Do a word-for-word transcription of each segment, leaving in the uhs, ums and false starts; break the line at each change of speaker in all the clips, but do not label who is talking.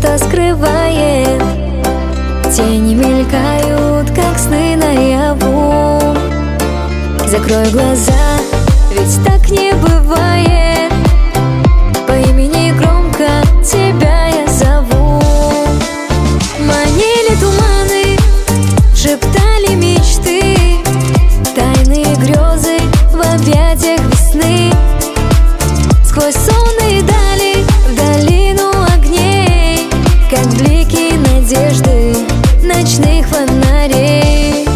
что-то скрывает. Тени мелькают, как сны наяву. Закрой глаза, ведь так не бывает. По имени громко тебя я зову. Манили туманы, шептали мечты, тайные грезы в объятиях весны. Сквозь сонные дали, в долину огней, как блики надежды ночных фонарей.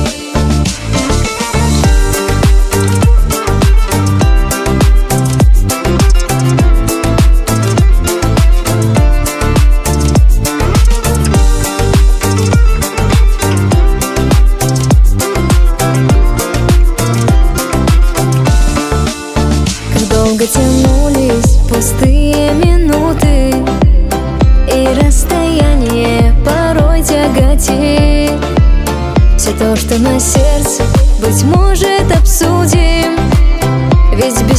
Долго тянулись пустые минуты, и расстояние порой тяготит. Все то, что на сердце, быть может, обсудим, ведь без